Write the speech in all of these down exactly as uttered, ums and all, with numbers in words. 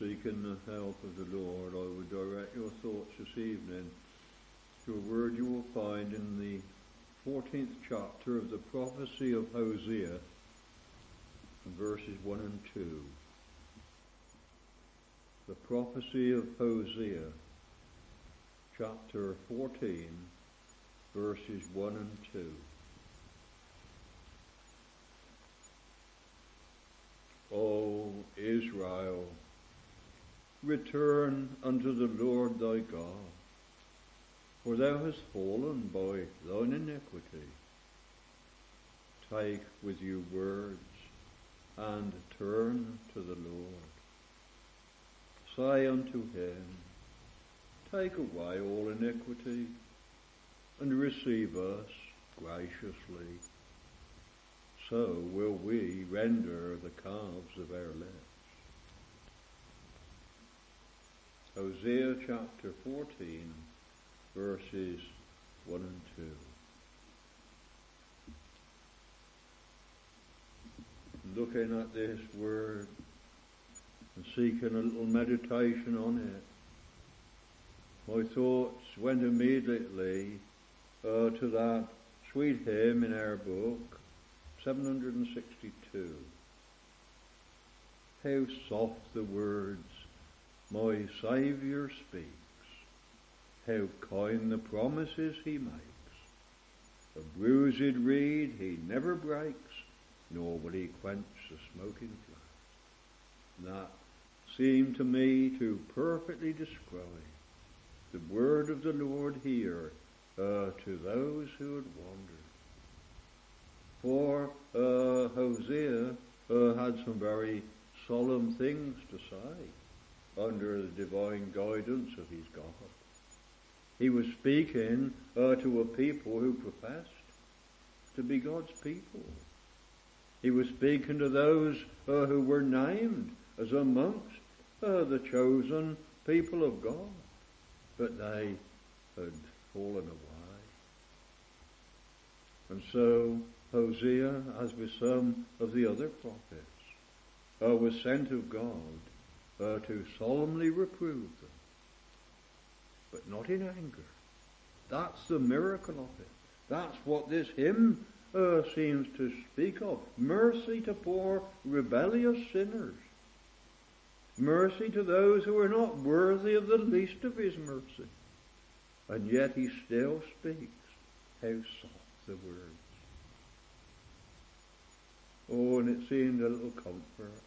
seeking the help of the Lord, I would direct your thoughts this evening to a word you will find in the fourteenth chapter of the prophecy of Hosea, verses one and two. The prophecy of Hosea, chapter fourteen, verses one and two. O Israel, return unto the Lord thy God, for thou hast fallen by thine iniquity. Take with you words, and turn to the Lord. Say unto him, take away all iniquity, and receive us graciously. So will we render the calves of our lips. Hosea chapter fourteen, verses one and two. Looking at this word and seeking a little meditation on it, my thoughts went immediately uh, to that sweet hymn in our book, seven hundred sixty-two. How soft the words my Saviour speaks, how kind the promises he makes. A bruised reed he never breaks, nor will he quench the smoking flame. That seemed to me to perfectly describe the word of the Lord here uh, to those who had wandered. For uh, Hosea uh, had some very solemn things to say under the divine guidance of his God. He was speaking uh, to a people who professed to be God's people. He was speaking to those uh, who were named as amongst uh, the chosen people of God, but they had fallen away. And so Hosea, as with some of the other prophets, uh, was sent of God uh, to solemnly reprove them, but not in anger. That's the miracle of it. That's what this hymn uh, seems to speak of. Mercy to poor rebellious sinners. Mercy to those who are not worthy of the least of his mercy. And yet he still speaks. How soft the words. Oh, and it seemed a little comfort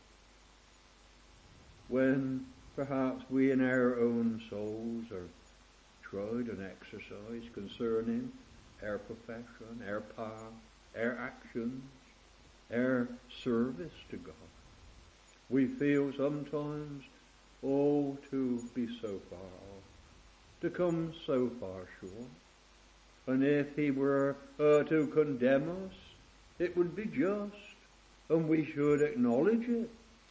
when perhaps we in our own souls are tried and exercised concerning our profession, our path, our actions, our service to God. We feel sometimes, oh, to be so far off, to come so far short. And if he were uh, to condemn us, it would be just, and we should acknowledge it.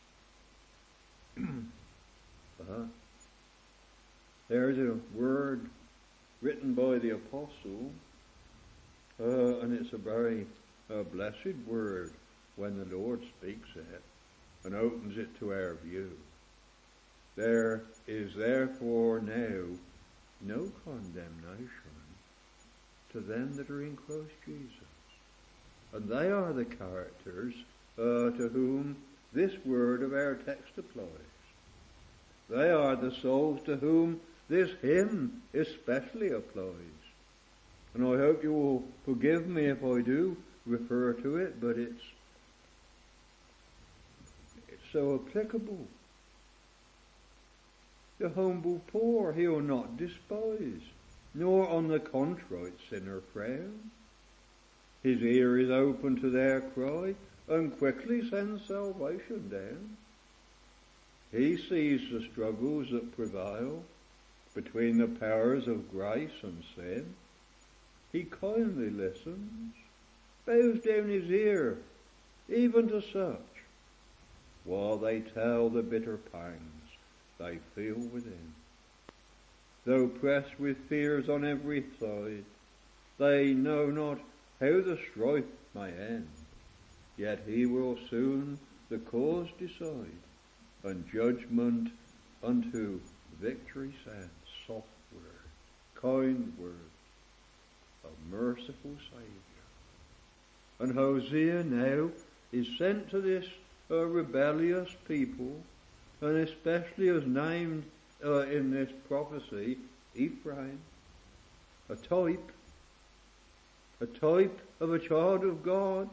uh-huh. There's a word written by the apostle, uh, and it's a very uh, blessed word when the Lord speaks it and opens it to our view. There is therefore now no condemnation to them that are in Christ Jesus. And they are the characters uh, to whom this word of our text applies. They are the souls to whom this hymn especially applies. And I hope you will forgive me if I do refer to it, but it's it's so applicable. The humble poor he will not despise, nor on the contrite sinner frown. His ear is open to their cry, and quickly sends salvation down. He sees the struggles that prevail between the powers of grace and sin. He kindly listens, bows down his ear, even to such, while they tell the bitter pangs they feel within. Though pressed with fears on every side, they know not how the strife may end, yet he will soon the cause decide, and judgment unto victory sound, soft word, kind word, a merciful Saviour. And Hosea now is sent to this uh, rebellious people, and especially as named uh, in this prophecy, Ephraim, a type, a type of a child of God,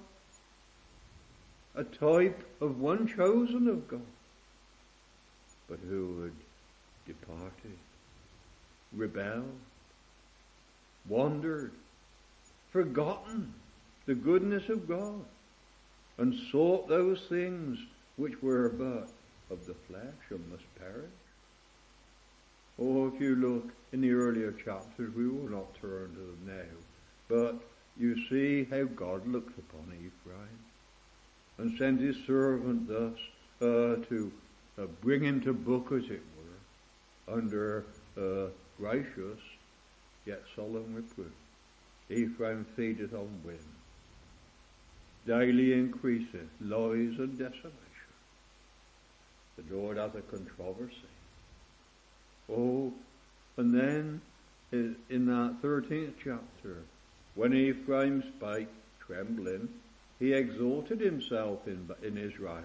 a type of one chosen of God, but who had departed, rebelled, wandered, forgotten the goodness of God, and sought those things which were but of the flesh and must perish. Oh, if you look in the earlier chapters, we will not turn to them now, but you see how God looked upon Ephraim and sent his servant thus uh, to uh, bring him to book, as it were, under uh, gracious yet solemn reproof. Ephraim feedeth on wind, daily increaseth lies and desolation. The Lord hath a controversy. Oh, and then in that thirteenth chapter, when Ephraim spake, trembling, he exalted himself in, in Israel.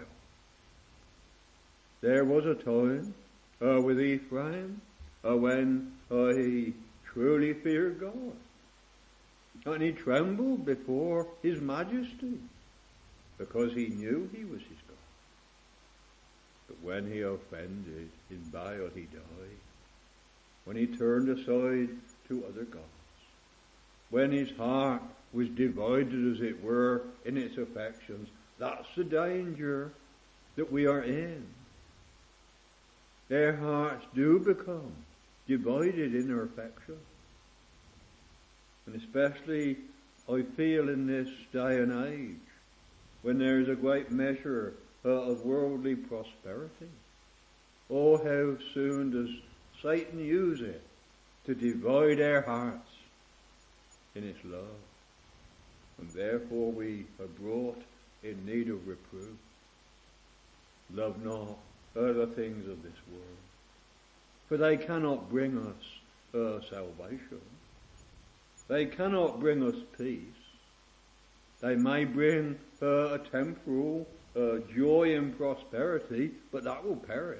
There was a time uh, with Ephraim uh, when uh, he truly feared God. And he trembled before his majesty, because he knew he was his God. But when he offended in Baal, he died. When he turned aside to other gods, when his heart was divided, as it were, in its affections, that's the danger that we are in. Their hearts do become divided in their affection. And especially, I feel in this day and age, when there is a great measure uh, of worldly prosperity, oh, how soon does Satan use it to divide our hearts in its love. And therefore we are brought in need of reproof. Love not other things of this world, for they cannot bring us uh, salvation. They cannot bring us peace. They may bring uh, a temporal uh, joy and prosperity, but that will perish.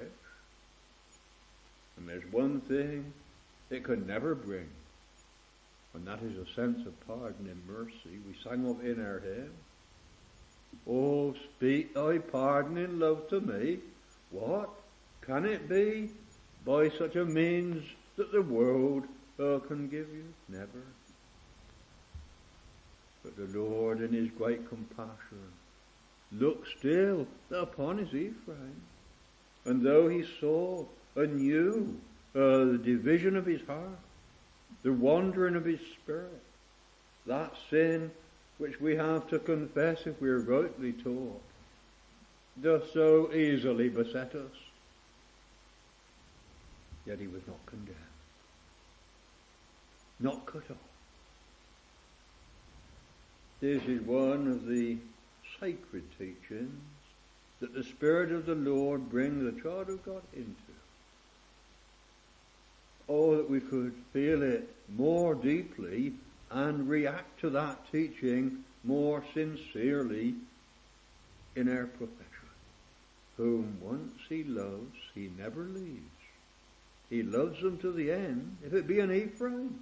And there's one thing it can never bring, and that is a sense of pardon and mercy. We sang of in our hymn, oh, speak thy pardoning love to me. What? Can it be by such a means that the world uh, can give you? Never. But the Lord in his great compassion looked still upon his Ephraim, and though he saw and knew uh, the division of his heart, the wandering of his spirit, that sin which we have to confess if we are rightly taught, doth so easily beset us, yet he was not condemned, not cut off. This is one of the sacred teachings that the Spirit of the Lord brings the child of God into. Oh, that we could feel it more deeply and react to that teaching more sincerely in our profession. Whom once he loves, he never leaves. He loves them to the end, if it be an Ephraim.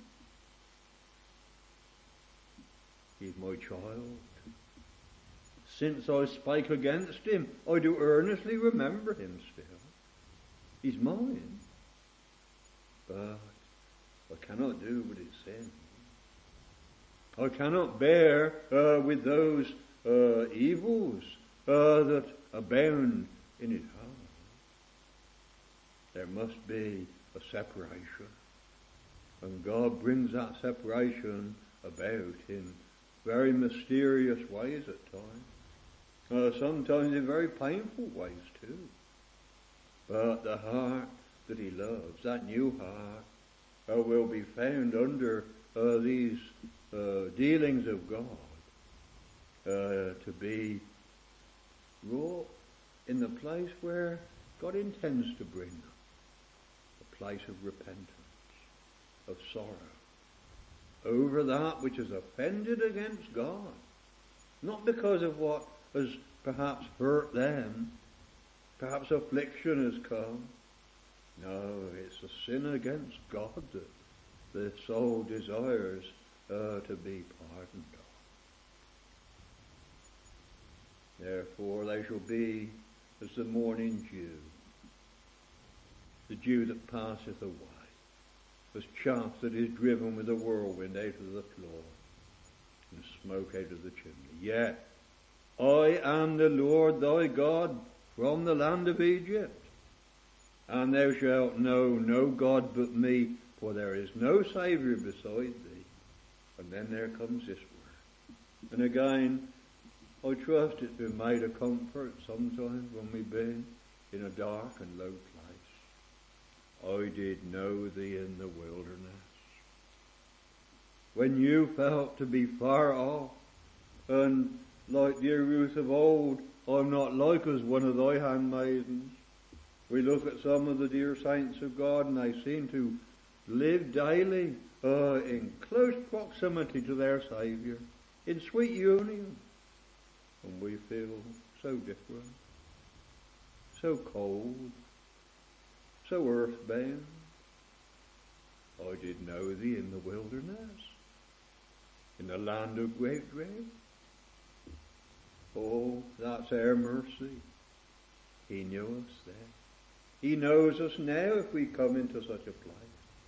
He's my child. Since I spake against him, I do earnestly remember him still. He's mine. But I cannot do what it sin. I cannot bear uh, with those uh, evils uh, that abound in his heart. There must be a separation. And God brings that separation about in very mysterious ways at times. Uh, sometimes in very painful ways too. But the heart that he loves, that new heart, uh, will be found under uh, these uh, dealings of God uh, to be wrought in the place where God intends to bring them. place of repentance, of sorrow, over that which has offended against God. Not because of what has perhaps hurt them, perhaps affliction has come. No, it's a sin against God that the soul desires uh, to be pardoned of. Therefore they shall be as the morning dew, the dew that passeth away, as chaff that is driven with a whirlwind out of the floor, and smoke out of the chimney. Yet I am the Lord thy God from the land of Egypt, and thou shalt know no God but me, for there is no Saviour beside thee. And then there comes this word. And again, I trust it's been made a comfort sometimes when we've been in a dark and low place. I did know thee in the wilderness. When you felt to be far off, and like dear Ruth of old, I'm not like as one of thy handmaidens. We look at some of the dear saints of God and they seem to live daily uh, in close proximity to their Saviour, in sweet union. And we feel so different, so cold, so earthbound. I did know thee in the wilderness, in the land of great dread. Oh, that's our mercy. He knew us then. He knows us now if we come into such a place.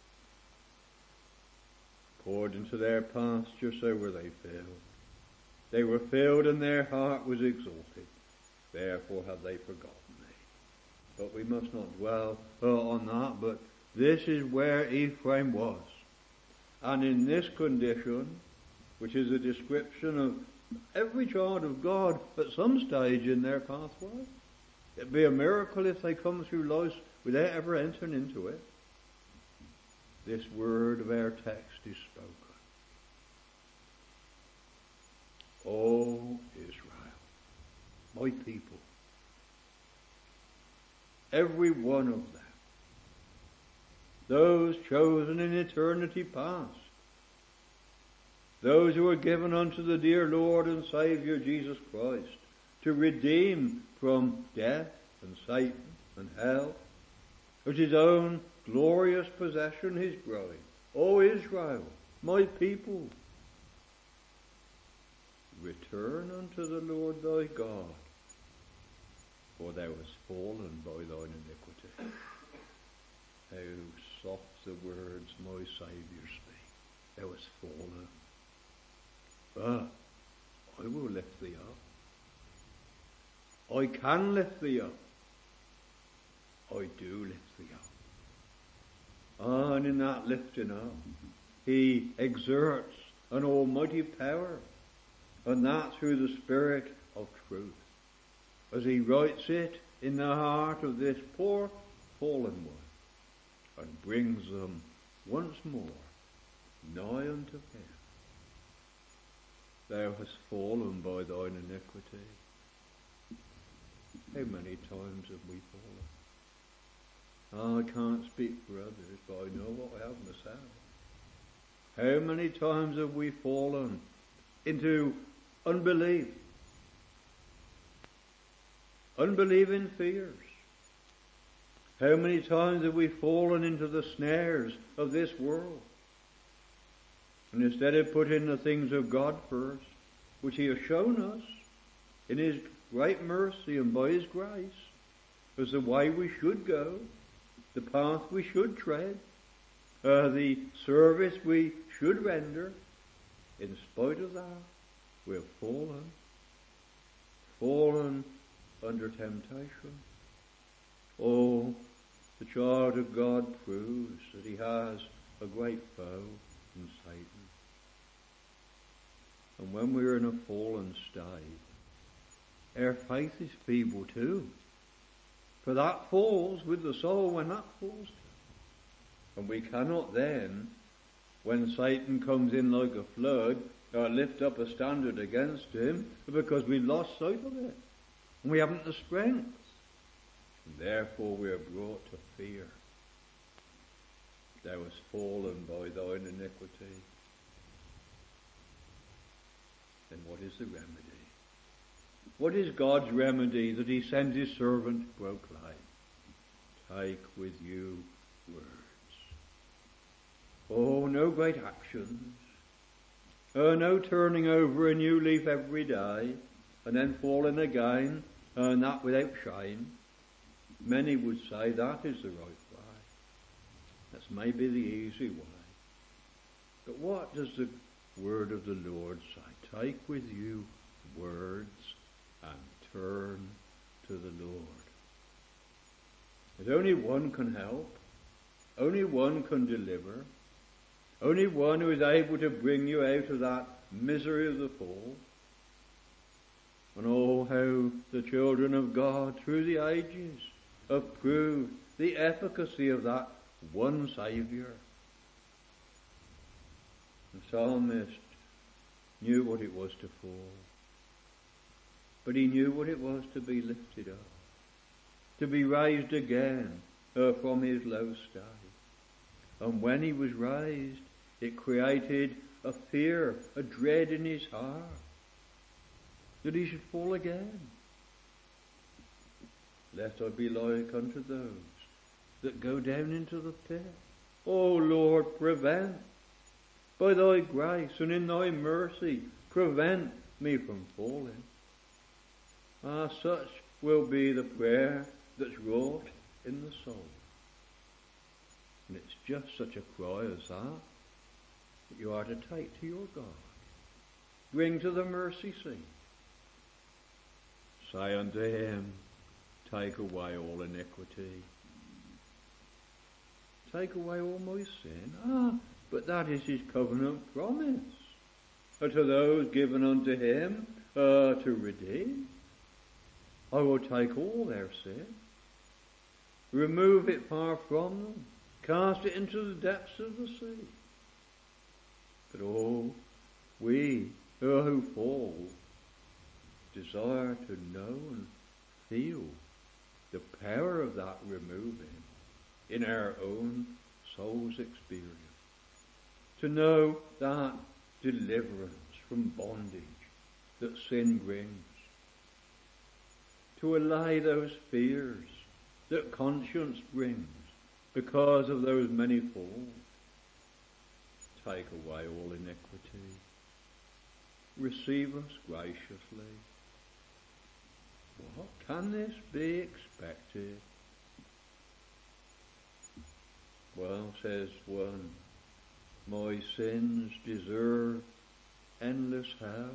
Poured into their pasture, so were they filled. They were filled and their heart was exalted. Therefore have they forgotten me. But we must not dwell uh, on that, but this is where Ephraim was. And in this condition, which is a description of every child of God at some stage in their pathway, it'd be a miracle if they come through life without ever entering into it. This word of our text is spoken. O Israel, my people, every one of them, those chosen in eternity past, those who were given unto the dear Lord and Saviour Jesus Christ to redeem from death and Satan and hell, as his own glorious possession is growing. O Israel, my people, return unto the Lord thy God, for thou hast fallen by thine iniquity. How soft the words my Saviour speak. Thou hast fallen. But I will lift thee up. I can lift thee up. I do lift thee up. And in that lifting up, he exerts an almighty power, and that through the Spirit of truth, as he writes it in the heart of this poor fallen one, and brings them once more nigh unto him. Thou hast fallen by thine iniquity. How many times have we fallen? Oh, I can't speak for others, but I know what I have myself. How many times have we fallen into unbelief, unbelieving fears? How many times have we fallen into the snares of this world? And instead of putting the things of God first, which he has shown us in his great mercy and by his grace, as the way we should go, the path we should tread, uh, the service we should render, in spite of that, we have fallen, fallen under temptation. Oh, the child of God proves that he has a great foe in Satan. And when we're in a fallen state, our faith is feeble too. For that falls with the soul when that falls. And we cannot then, when Satan comes in like a flood, uh, lift up a standard against him, because we lost sight of it. And we haven't the strength. And therefore we are brought to fear. thou hast fallen by thine iniquity. Then what is the remedy? What is God's remedy that he sent his servant to proclaim? Take with you words. Oh, no great actions. Oh, no turning over a new leaf every day and then falling again, and that without shame. Many would say that is the right way. That's maybe the easy way. But what does the word of the Lord say? Take with you words and turn to the Lord. There's only one can help. Only one can deliver. Only one who is able to bring you out of that misery of the fall. And oh, how the children of God through the ages have proved the efficacy of that one Saviour. The psalmist knew what it was to fall, but he knew what it was to be lifted up, to be raised again uh, from his low state. And when he was raised, it created a fear, a dread in his heart, that he should fall again. Lest I be like unto those that go down into the pit. O Lord, prevent, by thy grace and in thy mercy, prevent me from falling. Ah, such will be the prayer that's wrought in the soul. And it's just such a cry as that that you are to take to your God. Bring to the mercy seat. Say unto him, take away all iniquity. Take away all my sin. Ah, but that is his covenant promise. Uh, to those given unto him uh, to redeem. I will take all their sin. Remove it far from them. Cast it into the depths of the sea. But oh, we uh, who fall desire to know and feel the power of that removing in our own soul's experience. To know that deliverance from bondage that sin brings. To allay those fears that conscience brings because of those many falls. Take away all iniquity. Receive us graciously. What can this be expected? Well, says one, my sins deserve endless hell.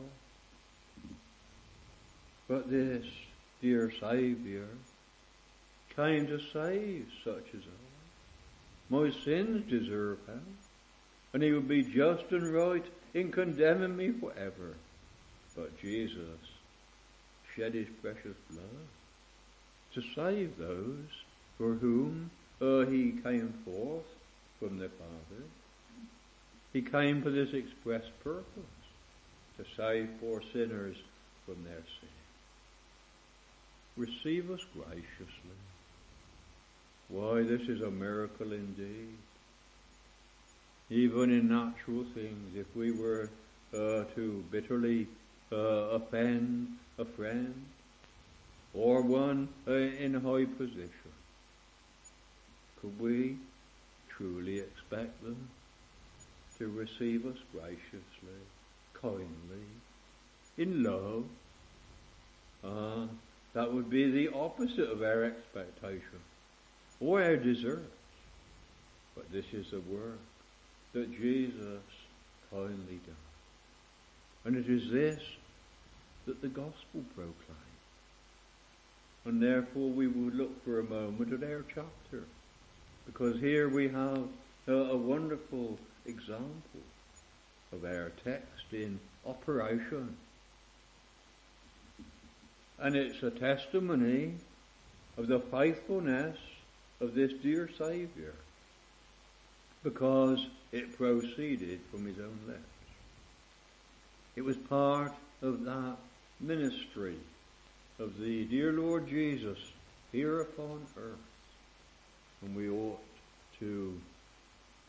But this dear Saviour came to save such as I. My sins deserve hell, and he would be just and right in condemning me forever. But Jesus shed his precious blood to save those for whom uh, he came forth from the Father. He came for this express purpose, to save poor sinners from their sin. Receive us graciously. Why, this is a miracle indeed. Even in natural things, if we were uh, to bitterly uh, offend a friend or one uh, in high position, could we truly expect them to receive us graciously, kindly, in love? Ah, that would be the opposite of our expectation or our deserts. But this is the work that Jesus kindly does. And it is this that the gospel proclaims. And therefore we will look for a moment at our chapter, because here we have a, a wonderful example of our text in operation. And it's a testimony of the faithfulness of this dear Saviour, because it proceeded from his own lips. It was part of that ministry of the dear Lord Jesus here upon earth. And we ought to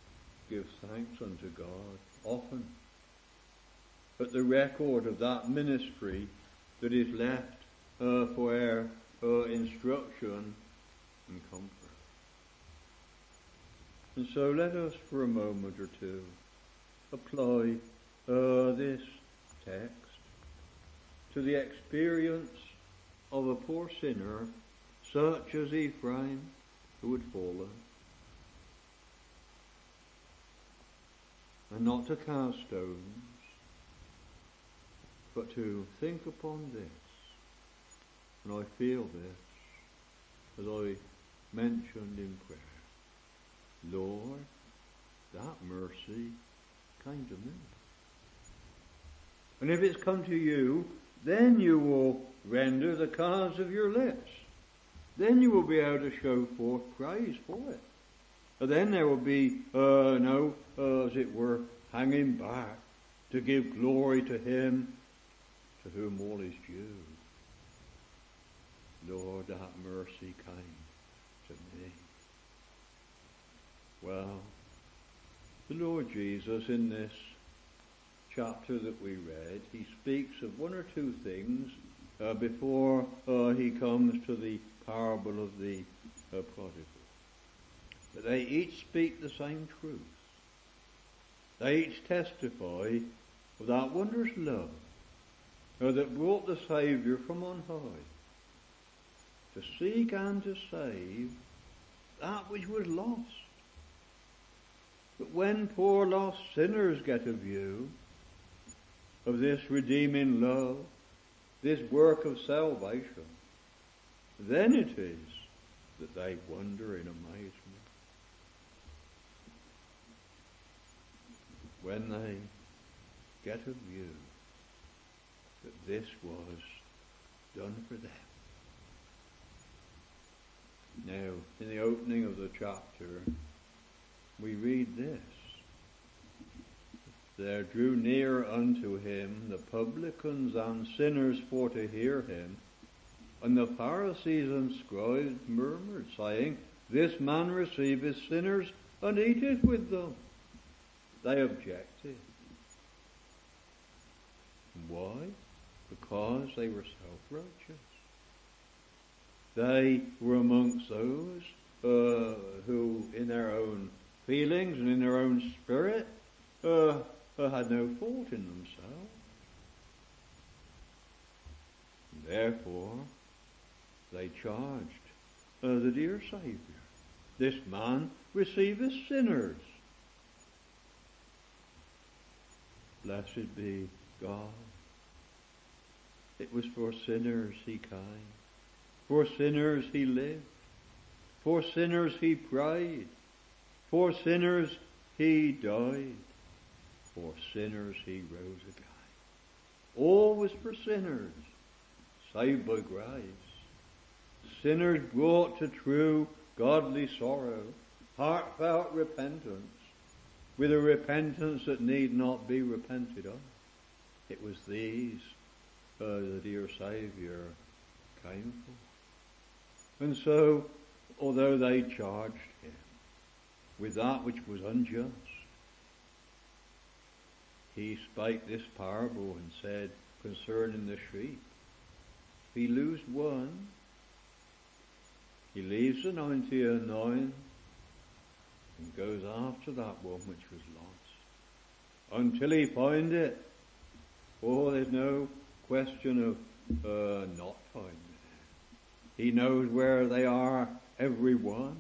give thanks unto God often at the record of that ministry that is left uh, for our uh, instruction and comfort. And so let us for a moment or two apply uh, this text to the experience of a poor sinner such as Ephraim who had fallen, and not to cast stones, but to think upon this. And I feel this as I mentioned in prayer. Lord, that mercy came to me. And if it's come to you, then you will render the calves of your lips. Then you will be able to show forth praise for it. And then there will be uh, no, uh, as it were, hanging back to give glory to him to whom all is due. Lord, that mercy came to me. Well, the Lord Jesus in this chapter that we read, he speaks of one or two things uh, before uh, he comes to the parable of the uh, prodigal. But they each speak the same truth. They each testify of that wondrous love uh, that brought the Saviour from on high to seek and to save that which was lost. But when poor lost sinners get a view of this redeeming love, this work of salvation, then it is that they wonder in amazement. When they get a view that this was done for them. Now, in the opening of the chapter, we read this. There drew near unto him the publicans and sinners for to hear him. And the Pharisees and scribes murmured, saying, This man receiveth sinners and eateth with them. They objected. Why? Because they were self-righteous. They were amongst those uh, who, in their own feelings and in their own spirit, uh, uh, had no fault in themselves. And therefore, they charged uh, the dear Saviour, This man receiveth sinners. Blessed be God. It was for sinners he came. For sinners he lived. For sinners he prayed. For sinners he died. For sinners he rose again. All was for sinners, saved by grace. Sinners brought to true godly sorrow, heartfelt repentance, with a repentance that need not be repented of. It was these uh, the dear Saviour came for. And so, although they charged him with that which was unjust, he spake this parable and said concerning the sheep, if he lose one, he leaves the ninety and nine and goes after that one which was lost until he find it. Oh, there's no question of uh, not finding it. He knows where they are, every one,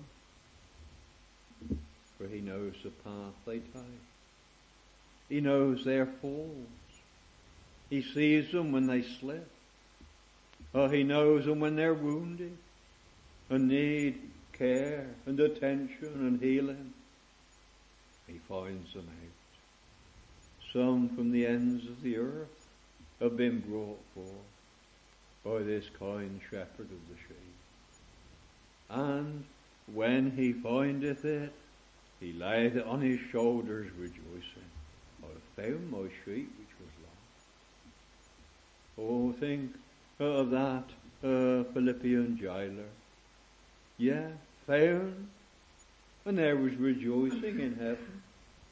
for he knows the path they take. He knows their falls. He sees them when they slip. Oh, he knows them when they're wounded and need care and attention and healing. He finds them out. Some from the ends of the earth have been brought forth by this kind shepherd of the sheep. And when he findeth it, he layeth it on his shoulders rejoicing. I have found my sheep which was lost. Oh, think of that uh, Philippian jailer. Yeah, found, and there was rejoicing in heaven.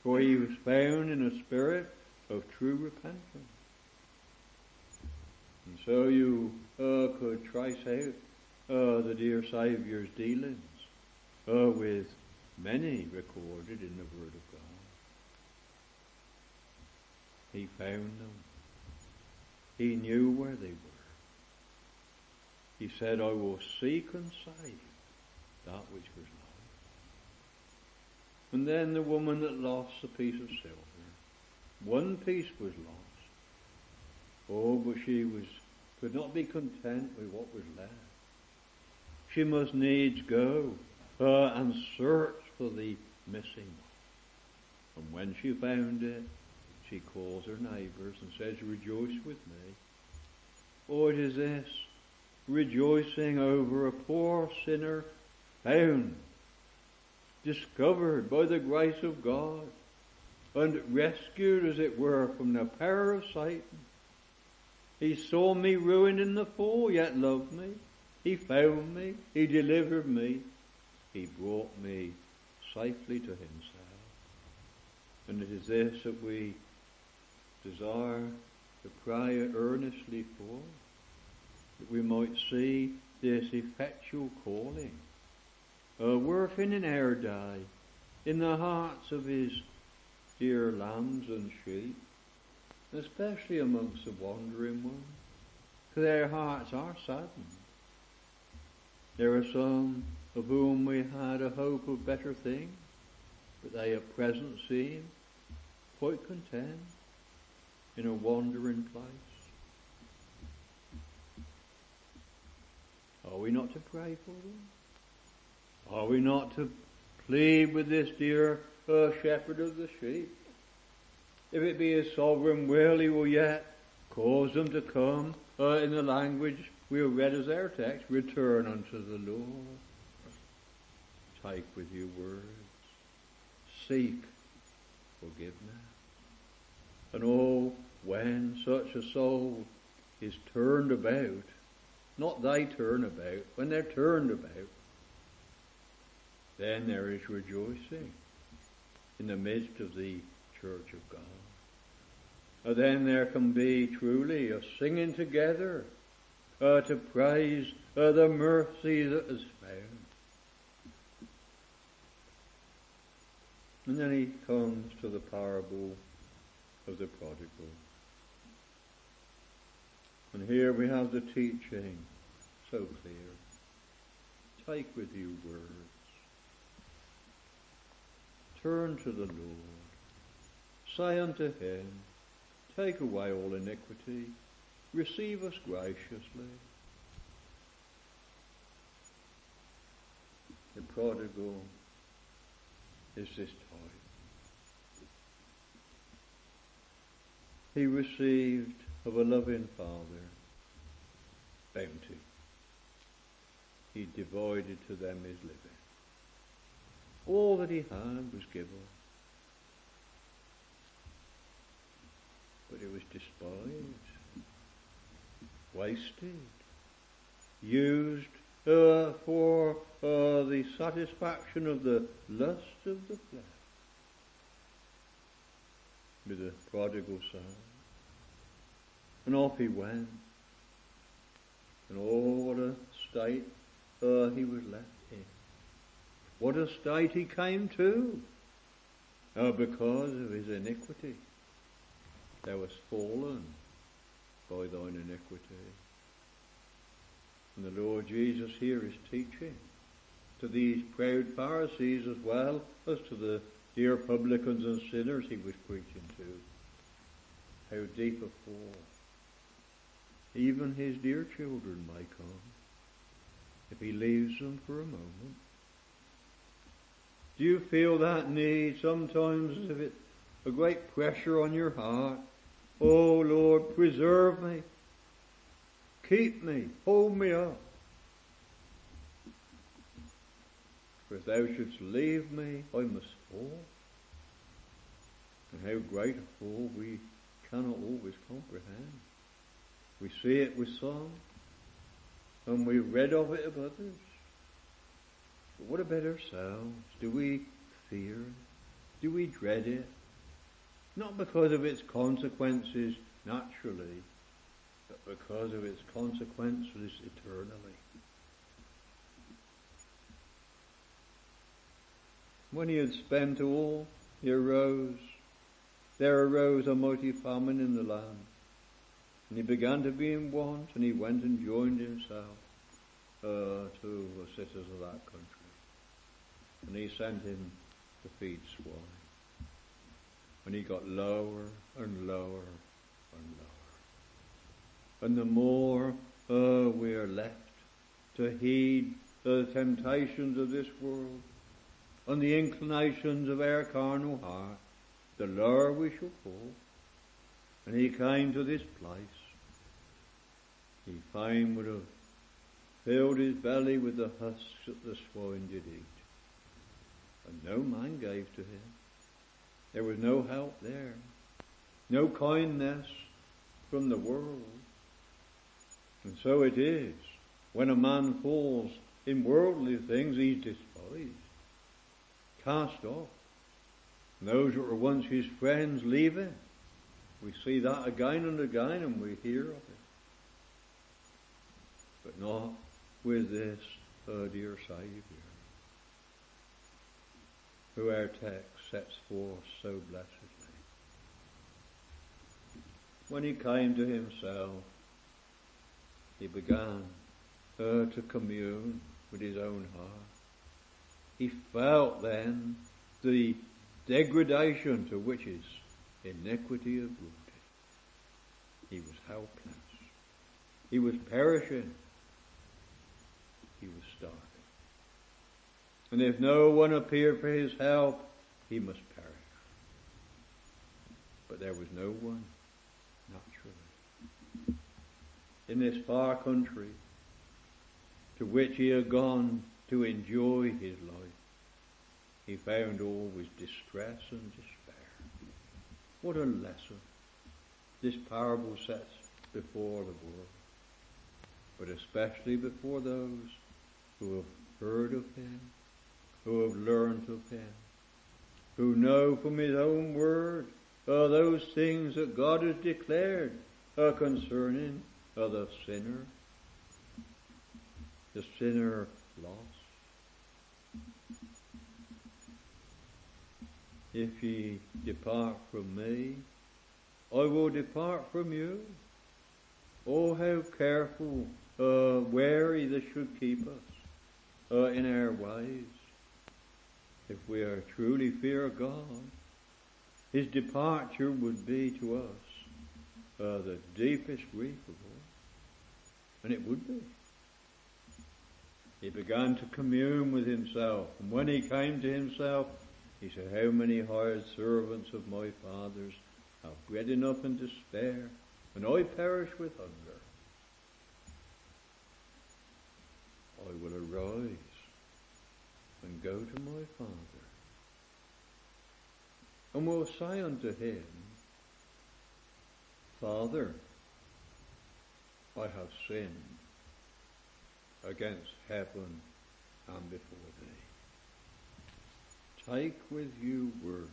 for he was found in a spirit of true repentance. And so you uh, could trace out uh, the dear Saviour's dealings uh, with many recorded in the Word of God. He found them. He knew where they were. He said, I will seek and save that which was lost. And then the woman that lost the piece of silver. One piece was lost. Oh, but she was could not be content with what was left. She must needs go uh, and search for the missing one. And when she found it, she calls her neighbours and says, rejoice with me. Oh, it is this, rejoicing over a poor sinner found, discovered by the grace of God, and rescued, as it were, from the power of Satan. He saw me ruined in the fall, yet loved me. He found me. He delivered me. He brought me safely to himself. And it is this that we desire to pray earnestly for, that we might see this effectual calling uh, working in our day in the hearts of his dear lambs and sheep, especially amongst the wandering ones, for their hearts are saddened. There are some of whom we had a hope of better things, but they at present seem quite content in a wandering place. Are we not to pray for them? Are we not to plead with this dear uh, shepherd of the sheep? If it be his sovereign will, he will yet cause them to come uh, in the language we have read as our text, return unto the Lord. Take with you words. Seek forgiveness. And oh, when such a soul is turned about, not they turn about, when they're turned about, then there is rejoicing in the midst of the church of God. And then there can be truly a singing together uh, to praise uh, the mercy that is found. And then he comes to the parable of the prodigal. And here we have the teaching so clear. Take with you words. Turn to the Lord. Say unto him, take away all iniquity. Receive us graciously. The prodigal is this type. He received of a loving Father bounty. He divided to them his living. All that he had was given. But it was despised, wasted, used uh, for uh, the satisfaction of the lust of the flesh. With the prodigal son. And off he went. And oh, what a state uh, he was left in. What a state he came to. Uh, because of his iniquity. Thou wast fallen by thine iniquity. And the Lord Jesus here is teaching to these proud Pharisees as well as to the dear publicans and sinners he was preaching to. How deep a fall even his dear children may come if he leaves them for a moment. Do you feel that need sometimes of it, a great pressure on your heart? Oh Lord, preserve me, keep me, hold me up. For if thou shouldst leave me, I must fall. And how great a fall we cannot always comprehend. We see it with some, and we read of it of others. But what about ourselves? Do we fear? Do we dread it? Not because of its consequences naturally, but because of its consequences eternally. When he had spent all, he arose. There arose a mighty famine in the land. And he began to be in want, and he went and joined himself uh, to the citizens of that country. And he sent him to feed swine. And he got lower and lower and lower. And the more uh, we are left to heed the temptations of this world and the inclinations of our carnal heart, the lower we shall fall. And he came to this place. He fain would have filled his belly with the husks that the swine did eat. And no man gave to him. There was no help there. No kindness from the world. And so it is. When a man falls in worldly things, he's despised. Cast off. And those that were once his friends leave him. We see that again and again, and we hear of it. But not with this uh, dear Saviour, who our text sets forth so blessedly. When he came to himself, he began uh, to commune with his own heart. He felt then the degradation to which his iniquity had brought him. He was helpless. He was perishing. He was starving. And if no one appeared for his help, he must perish. But there was no one, naturally. In this far country to which he had gone to enjoy his life, he found always distress and despair. What a lesson this parable sets before the world, but especially before those who have heard of him, who have learned of him, who know from his own word uh, those things that God has declared uh, concerning uh, the sinner, the sinner lost. If ye depart from me, I will depart from you. Oh, how careful, uh, wary this should keep us uh, in our ways. If we are truly fear God, his departure would be to us uh, the deepest grief of all. And it would be. He began to commune with himself. And when he came to himself, he said, how many hired servants of my father's have bread enough and to spare, and I perish with hunger. I will arise and go to my father, and will say unto him, Father, I have sinned against heaven and before thee. Take with you words.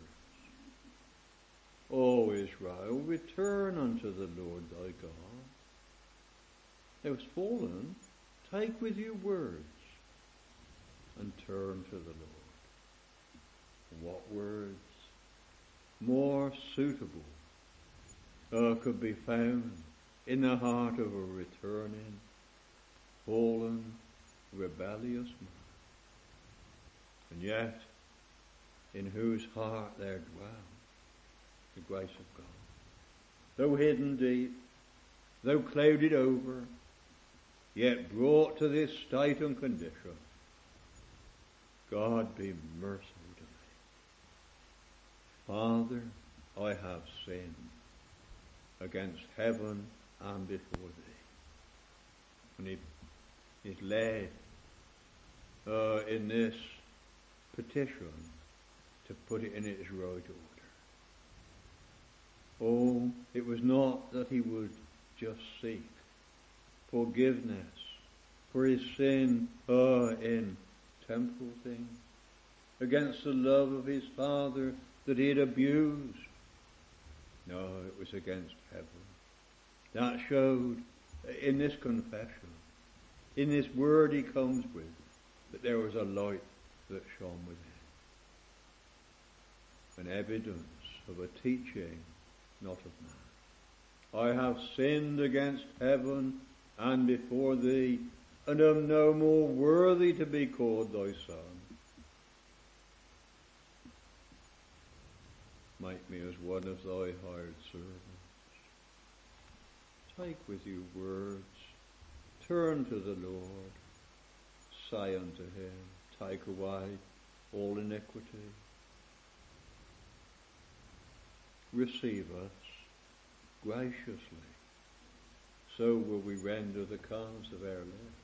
O Israel, return unto the Lord thy God. Thou hast fallen, take with you words, and turn to the Lord. What words more suitable uh, could be found in the heart of a returning, fallen, rebellious man? And yet, in whose heart there dwells the grace of God. Though hidden deep, though clouded over, yet brought to this state and condition, God be merciful to me. Father, I have sinned against heaven and before thee. And he is led uh, in this petition to put it in its right order. Oh, it was not that he would just seek forgiveness for his sin uh, in temporal things, against the love of his Father that he had abused. No, it was against heaven. That showed in this confession, in this word he comes with, that there was a light that shone within. An evidence of a teaching, not of man. I have sinned against heaven and before thee, and am no more worthy to be called thy son. Make me as one of thy hired servants. Take with you words, turn to the Lord, say unto him, take away all iniquity. Receive us graciously, so will we render the calves of our lips.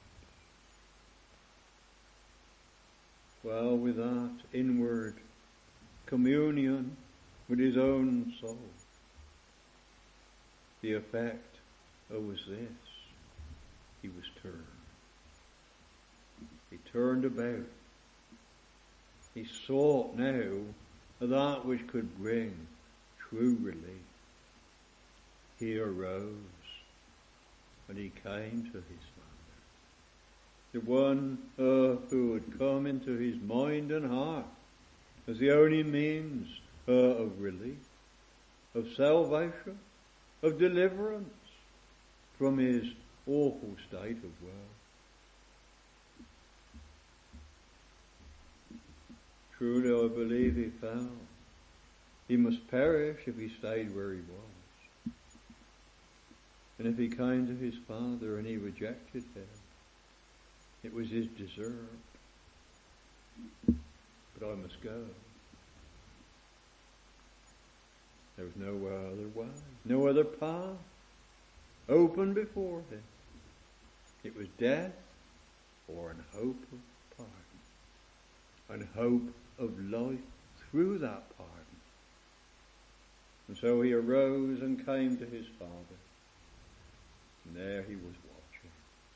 Well, with that inward communion with his own soul, the effect oh, was this. He was turned. He turned about. He sought now that which could bring true relief. He arose and he came to his Father. The one uh, who had come into his mind and heart as the only means uh, of relief, of salvation, of deliverance from his awful state of woe. Truly, I believe he found he must perish if he stayed where he was. And if he came to his Father and he rejected him, it was his desert. But I must go. There was no other way, no other path open before him. It was death or an hope of pardon, an hope of life through that pardon. And so he arose and came to his Father, and there he was watching.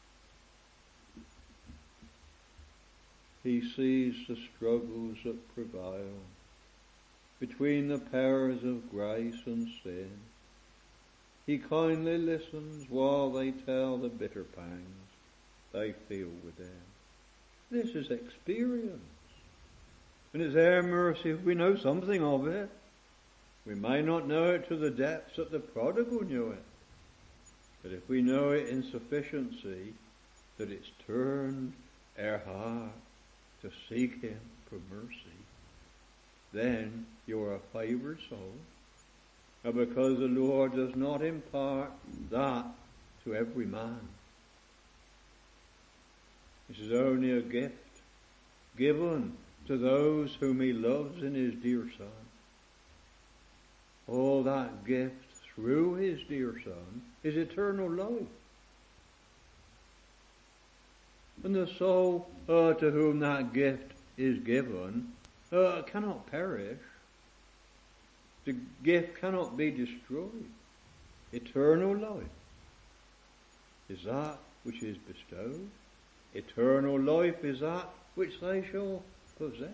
He sees the struggles that prevail between the powers of grace and sin. He kindly listens while they tell the bitter pangs they feel within. This is experience. And it's our mercy if we know something of it. We may not know it to the depths that the prodigal knew it. But if we know it in sufficiency that it's turned our heart to seek him for mercy, then you're a favoured soul. And because the Lord does not impart that to every man. This is only a gift given to those whom he loves in his dear Son. All that gift through his dear Son is eternal life. And the soul uh, to whom that gift is given uh, cannot perish. The gift cannot be destroyed. Eternal life is that which is bestowed. Eternal life is that which they shall possess.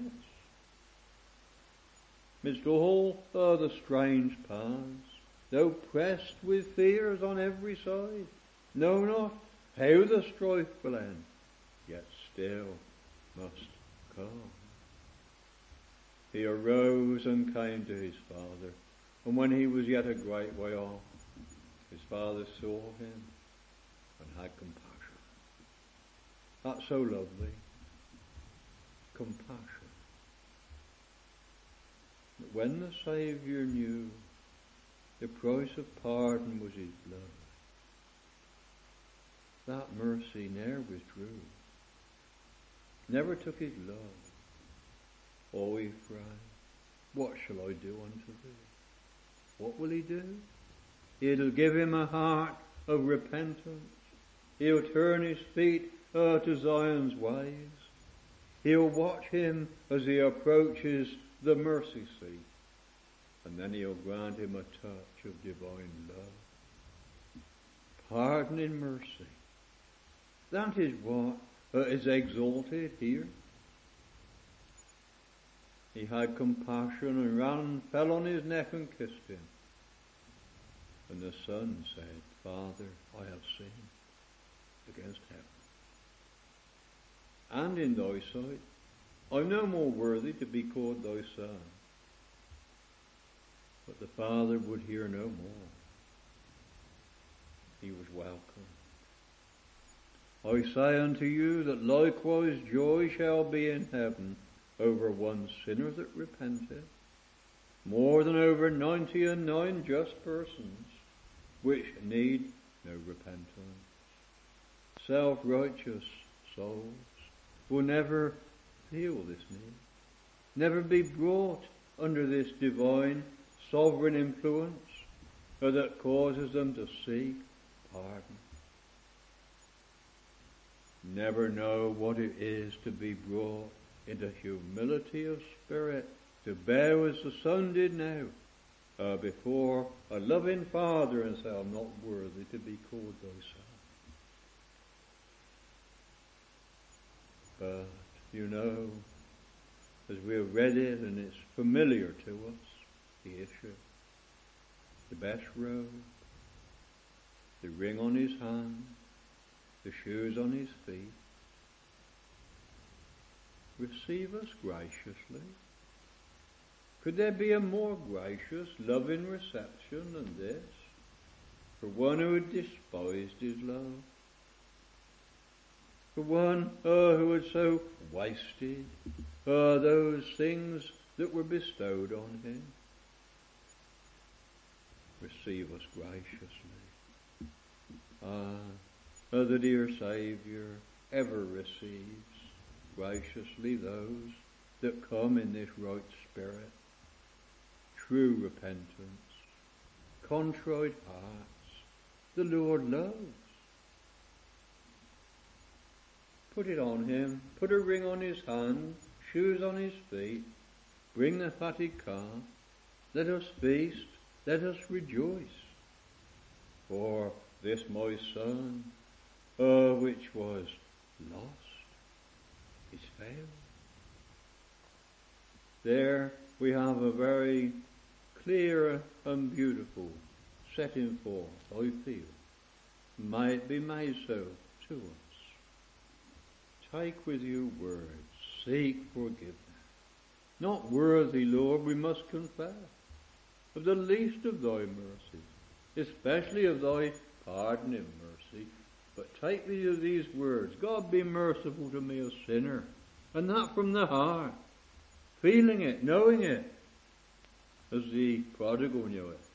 Midst all uh, the strange paths, though pressed with fears on every side, know not how the strife will end, yet still must come. He arose and came to his Father, and when he was yet a great way off, his Father saw him and had compassion. That's so lovely. Compassion. But when the Saviour knew the price of pardon was his blood, that mercy ne'er withdrew, never took his love. Oh, Ephraim, what shall I do unto thee? What will he do? He'll give him a heart of repentance. He'll turn his feet uh, to Zion's ways. He'll watch him as he approaches the mercy seat. And then he'll grant him a touch of divine love. Pardon and mercy. That is what uh, is exalted here. he had compassion and ran, fell on his neck and kissed him. And the son said, Father, I have sinned against heaven and in thy sight. I'm no more worthy to be called thy son. But the father would hear no more. He was welcome. I say unto you that likewise joy shall be in heaven over one sinner that repenteth, more than over ninety and nine just persons, which need no repentance. Self-righteous souls will never feel this need, never be brought under this divine sovereign influence that causes them to seek pardon. Never know what it is to be brought into humility of spirit, to bow as the Son did now, uh, before a loving Father and say, I'm not worthy to be called thy son. But, you know, as we have read it and it's familiar to us, the issue, the best robe, the ring on his hand, the shoes on his feet. Receive us graciously. Could there be a more gracious, loving reception than this for one who had despised his love? For one uh, who had so wasted uh, those things that were bestowed on him? Receive us graciously. Ah, uh, the dear Saviour ever receives graciously those that come in this right spirit, true repentance, contrite hearts, the Lord loves. Put it on him, put a ring on his hand, shoes on his feet, bring the fatted calf, let us feast, let us rejoice. For this my son, uh, which was lost, is found. There we have a very clear and beautiful setting forth, I feel. May it be made so to us. Take with you words, seek forgiveness. Not worthy, Lord, we must confess, of the least of thy mercies, especially of thy pardoning mercy. But take with you these words, God be merciful to me, a sinner, and that from the heart, feeling it, knowing it, as the prodigal knew it.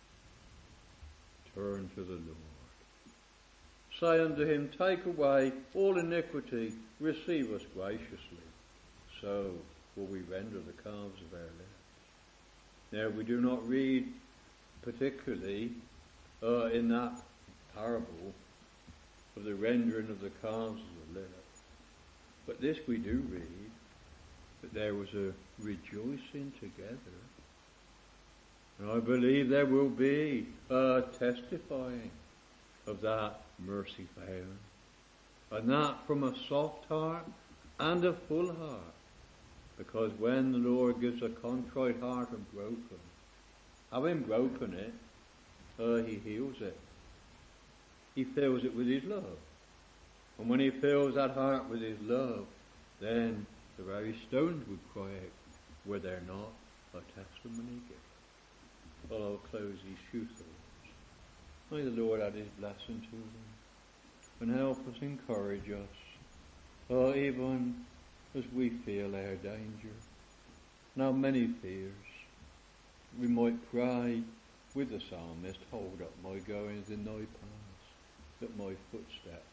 Turn to the Lord. Say unto him, take away all iniquity, receive us graciously. So will we render the calves of our lips. Now we do not read particularly uh, in that parable of the rendering of the calves of the lips. But this we do read, that there was a rejoicing together. And I believe there will be a testifying of that mercy found. And that from a soft heart and a full heart. Because when the Lord gives a contrite heart and broken, having broken it, uh, he heals it. He fills it with his love. And when he fills that heart with his love, then the very stones would cry out, were there not a testimony given? Well, I'll close these few thoughts. May the Lord add his blessing to them and help us, encourage us, uh, even as we feel our danger. Now many fears. We might cry with the psalmist, hold up my goings in thy paths, that my footsteps